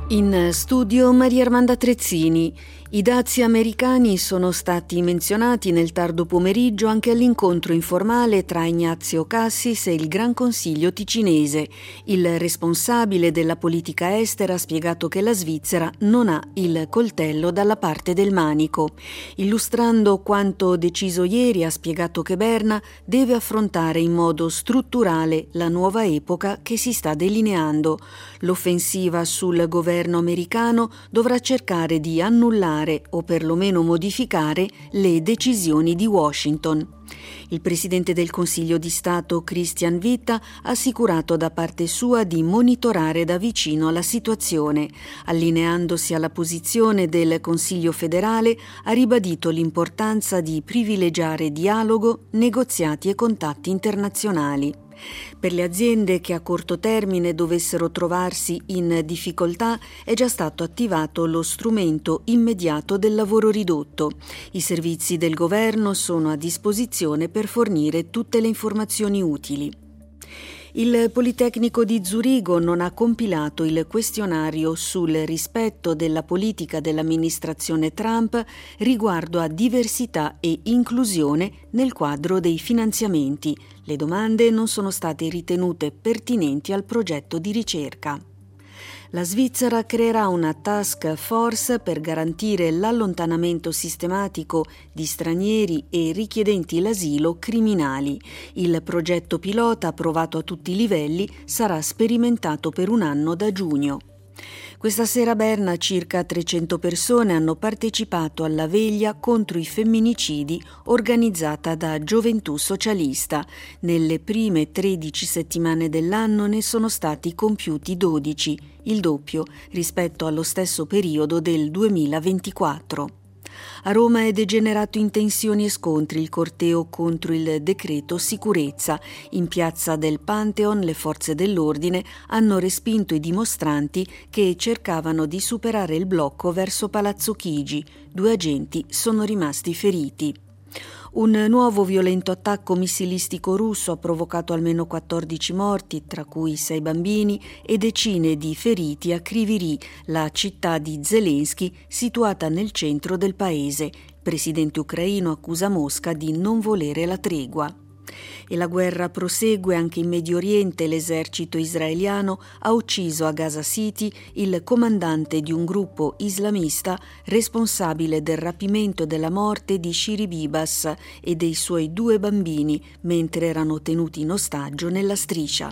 In studio Maria Armanda Trezzini. I dazi americani sono stati menzionati nel tardo pomeriggio anche all'incontro informale tra Ignazio Cassis e il Gran Consiglio ticinese. Il responsabile della politica estera ha spiegato che la Svizzera non ha il coltello dalla parte del manico. Illustrando quanto deciso ieri, ha spiegato che Berna deve affrontare in modo strutturale la nuova epoca che si sta delineando. L'offensiva sul governo americano dovrà cercare di annullare o perlomeno modificare le decisioni di Washington. Il presidente del Consiglio di Stato Christian Witta ha assicurato da parte sua di monitorare da vicino la situazione. Allineandosi alla posizione del Consiglio federale, ha ribadito l'importanza di privilegiare dialogo, negoziati e contatti internazionali. Per le aziende che a corto termine dovessero trovarsi in difficoltà è già stato attivato lo strumento immediato del lavoro ridotto. I servizi del governo sono a disposizione per fornire tutte le informazioni utili. Il Politecnico di Zurigo non ha compilato il questionario sul rispetto della politica dell'amministrazione Trump riguardo a diversità e inclusione nel quadro dei finanziamenti. Le domande non sono state ritenute pertinenti al progetto di ricerca. La Svizzera creerà una task force per garantire l'allontanamento sistematico di stranieri e richiedenti l'asilo criminali. Il progetto pilota, approvato a tutti i livelli, sarà sperimentato per un anno da giugno. Questa sera a Berna circa 300 persone hanno partecipato alla veglia contro i femminicidi organizzata da Gioventù Socialista. Nelle prime 13 settimane dell'anno ne sono stati compiuti 12, il doppio rispetto allo stesso periodo del 2024. A Roma è degenerato in tensioni e scontri il corteo contro il decreto sicurezza. In piazza del Pantheon le forze dell'ordine hanno respinto i dimostranti che cercavano di superare il blocco verso Palazzo Chigi. 2 agenti sono rimasti feriti. Un nuovo violento attacco missilistico russo ha provocato almeno 14 morti, tra cui 6 bambini, e decine di feriti a Kryvyi, la città di Zelensky situata nel centro del paese. Il presidente ucraino accusa Mosca di non volere la tregua. E la guerra prosegue anche in Medio Oriente. L'esercito israeliano ha ucciso a Gaza City il comandante di un gruppo islamista responsabile del rapimento e della morte di Shiri Bibas e dei suoi 2 bambini mentre erano tenuti in ostaggio nella striscia.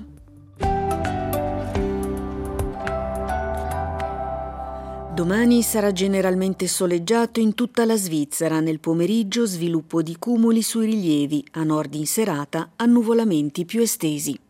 Domani sarà generalmente soleggiato in tutta la Svizzera, nel pomeriggio sviluppo di cumuli sui rilievi, a nord in serata annuvolamenti più estesi.